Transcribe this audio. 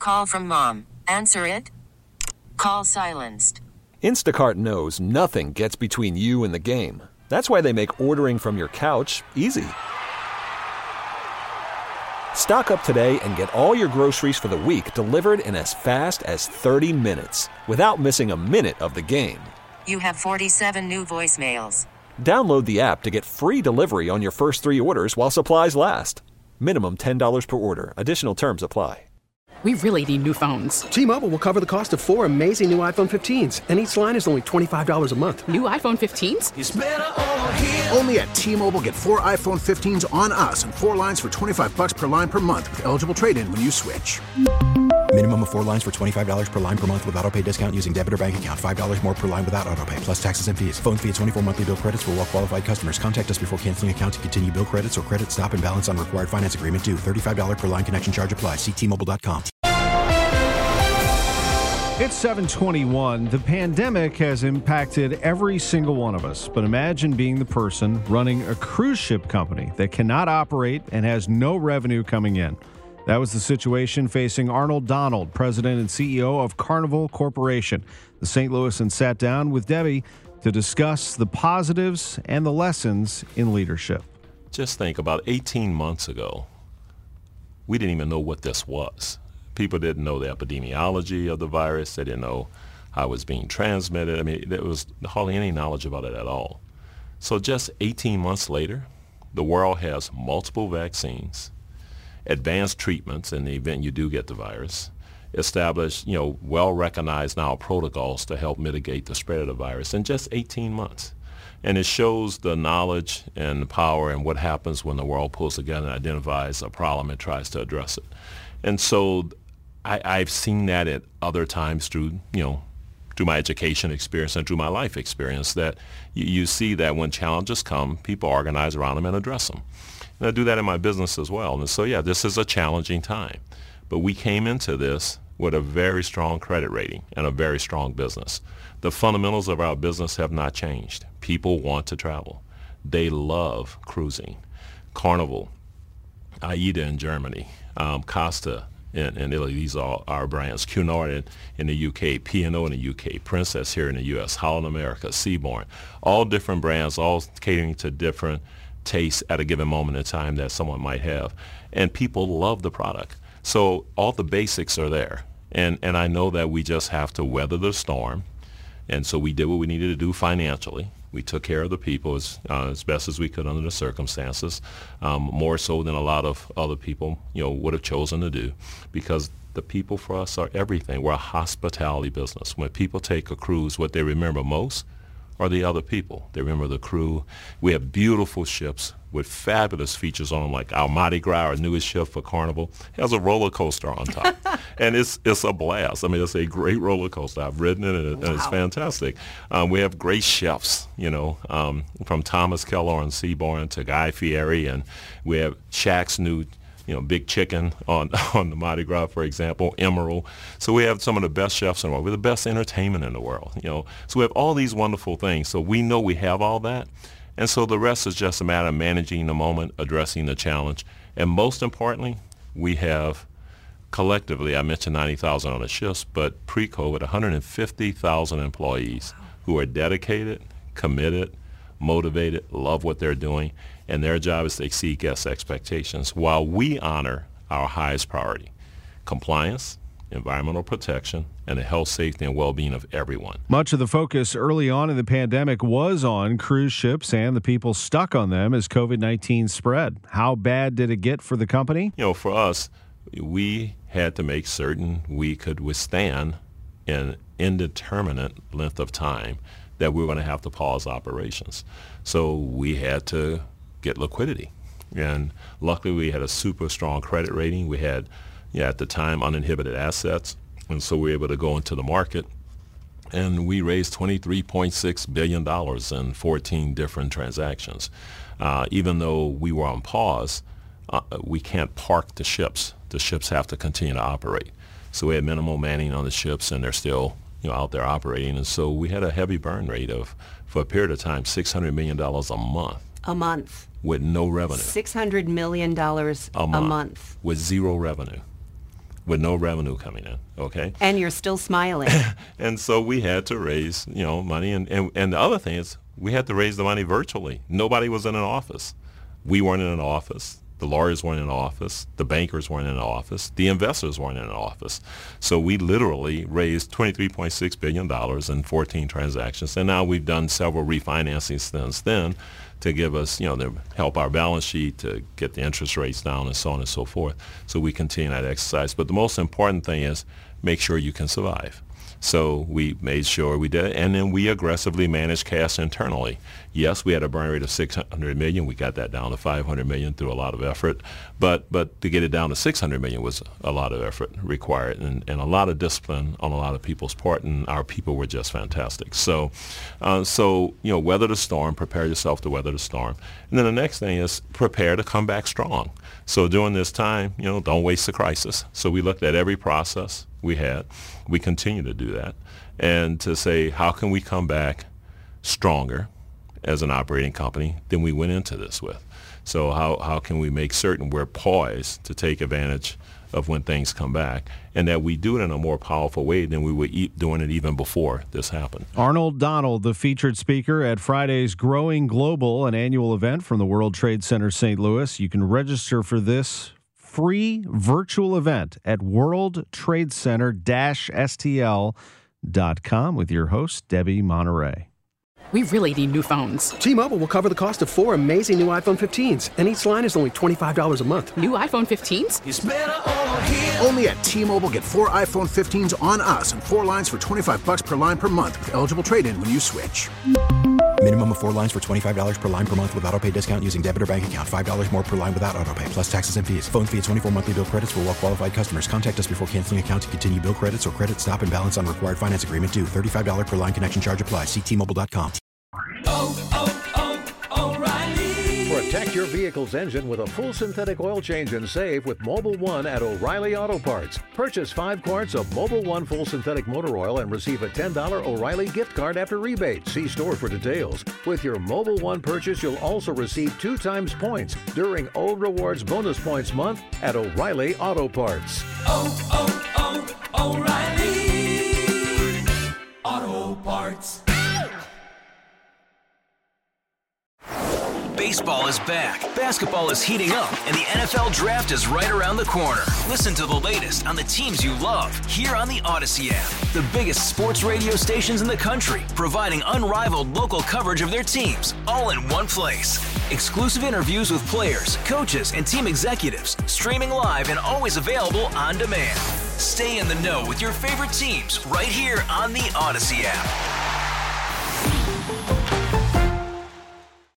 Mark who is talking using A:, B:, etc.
A: call from mom. Answer it. Call silenced.
B: Instacart knows nothing gets between you and the game. That's why they make ordering from your couch easy. Stock up today and get all your groceries for the week delivered in as fast as 30 minutes without missing a minute of the game.
A: You have 47 new voicemails.
B: Download the app to get free delivery on your first 3 orders while supplies last. Minimum $10 per order. Additional terms apply.
C: We really need new phones.
D: T-Mobile will cover the cost of 4 amazing new iPhone 15s, and each line is only $25 a month.
C: New iPhone 15s?
E: It's better over here. Only at T-Mobile, get 4 iPhone 15s on us and 4 lines for $25 per line per month with eligible trade-in when you switch.
F: Minimum of 4 lines for $25 per line per month with autopay discount using debit or bank account. $5 more per line without autopay, plus taxes and fees. Phone fee at 24 monthly bill credits for well-qualified customers. Contact us before canceling account to continue bill credits or credit stop and balance on required finance agreement due. $35 per line connection charge applies. See T-Mobile.com.
G: It's 7:21. The pandemic has impacted every single one of us. But imagine being the person running a cruise ship company that cannot operate and has no revenue coming in. That was the situation facing Arnold Donald, president and CEO of Carnival Corporation. The St. Louisan sat down with Debbie to discuss the positives and the lessons in leadership.
H: Just think, about 18 months ago, we didn't even know what this was. People didn't know the epidemiology of the virus. They didn't know how it was being transmitted. I mean, there was hardly any knowledge about it at all. So just 18 months later, the world has multiple vaccines, advanced treatments in the event you do get the virus, established, well-recognized now protocols to help mitigate the spread of the virus in just 18 months. And it shows the knowledge and the power and what happens when the world pulls together and identifies a problem and tries to address it. And so I've seen that at other times through my education experience and through my life experience, that you see that when challenges come, people organize around them and address them. And I do that in my business as well. And so, this is a challenging time. But we came into this with a very strong credit rating and a very strong business. The fundamentals of our business have not changed. People want to travel. They love cruising. Carnival, AIDA in Germany, Costa in Italy, these are our brands. Cunard in the UK, P&O in the UK, Princess here in the US, Holland America, Seabourn, all different brands, all catering to different tastes at a given moment in time that someone might have. And people love the product. So all the basics are there. And I know that we just have to weather the storm. And so we did what we needed to do financially. We took care of the people as best as we could under the circumstances, more so than a lot of other people, would have chosen to do, because the people for us are everything. We're a hospitality business. When people take a cruise, what they remember most are the other people. They remember the crew. We have beautiful ships with fabulous features on them, like our Mardi Gras, our newest ship for Carnival, has a roller coaster on top. And it's a blast. I mean, it's a great roller coaster. I've ridden it, and it's fantastic. We have great chefs, from Thomas Keller on Seabourn to Guy Fieri, and we have Shaq's new Big Chicken on the Mardi Gras, for example, Emerald. So we have some of the best chefs in the world. We're the best entertainment in the world, So we have all these wonderful things. So we know we have all that. And so the rest is just a matter of managing the moment, addressing the challenge. And most importantly, we have collectively, I mentioned 90,000 on the ships, but pre-COVID, 150,000 employees who are dedicated, committed, motivated, love what they're doing, and their job is to exceed guest expectations while we honor our highest priority: compliance, environmental protection, and the health, safety, and well-being of everyone.
G: Much of the focus early on in the pandemic was on cruise ships and the people stuck on them as COVID-19 spread. How bad did it get for the company?
H: For us, we had to make certain we could withstand an indeterminate length of time that we were going to have to pause operations. So we had to get liquidity. And luckily we had a super strong credit rating. We had, at the time, uninhibited assets. And so we were able to go into the market. And we raised $23.6 billion in 14 different transactions. Even though we were on pause, we can't park the ships. The ships have to continue to operate. So we had minimal manning on the ships, and they're still out there operating. And so we had a heavy burn rate of, for a period of time, $600 million a month.
I: A month.
H: With no revenue.
I: $600 million a month.
H: With zero revenue. with no revenue coming in, okay?
I: And you're still smiling.
H: And so we had to raise, money. And the other thing is we had to raise the money virtually. Nobody was in an office. We weren't in an office. The lawyers weren't in an office. The bankers weren't in an office. The investors weren't in an office. So we literally raised $23.6 billion in 14 transactions. And now we've done several refinancings since then to give us, to help our balance sheet, to get the interest rates down and so on and so forth. So we continue that exercise. But the most important thing is make sure you can survive. So we made sure we did it, and then we aggressively managed cash internally. Yes, we had a burn rate of $600 million. We got that down to $500 million through a lot of effort. But to get it down to $600 million was a lot of effort required and a lot of discipline on a lot of people's part, and our people were just fantastic. So weather the storm, prepare yourself to weather the storm. And then the next thing is prepare to come back strong. So during this time, don't waste the crisis. So we looked at every process we had. We continue to do that. And to say, how can we come back stronger as an operating company than we went into this with? So how can we make certain we're poised to take advantage of when things come back, and that we do it in a more powerful way than we were doing it even before this happened.
G: Arnold Donald, the featured speaker at Friday's Growing Global, an annual event from the World Trade Center St. Louis. You can register for this free virtual event at worldtradecenter-stl.com with your host, Debbie Monterey.
C: We really need new phones.
D: T-Mobile will cover the cost of 4 amazing new iPhone 15s, and each line is only $25 a month.
C: New iPhone 15s?
E: It's better over here. Only at T-Mobile, get 4 iPhone 15s on us and 4 lines for $25 per line per month with eligible trade-in when you switch.
F: Minimum of 4 lines for $25 per line per month with autopay discount using debit or bank account. $5 more per line without autopay, plus taxes and fees. Phone fee at 24 monthly bill credits for well-qualified customers. Contact us before canceling account to continue bill credits or credit stop and balance on required finance agreement due. $35 per line connection charge applies. See T-Mobile.com.
J: O'Reilly. Protect your vehicle's engine with a full synthetic oil change and save with Mobil 1 at O'Reilly Auto Parts. Purchase 5 quarts of Mobil 1 full synthetic motor oil and receive a $10 O'Reilly gift card after rebate. See store for details. With your Mobil 1 purchase, you'll also receive 2 times points during Old Rewards Bonus Points Month at O'Reilly Auto Parts.
K: O'Reilly Auto Parts.
L: Baseball is back, basketball is heating up, and the NFL Draft is right around the corner. Listen to the latest on the teams you love here on the Odyssey app. The biggest sports radio stations in the country, providing unrivaled local coverage of their teams, all in one place. Exclusive interviews with players, coaches, and team executives, streaming live and always available on demand. Stay in the know with your favorite teams right here on the Odyssey app.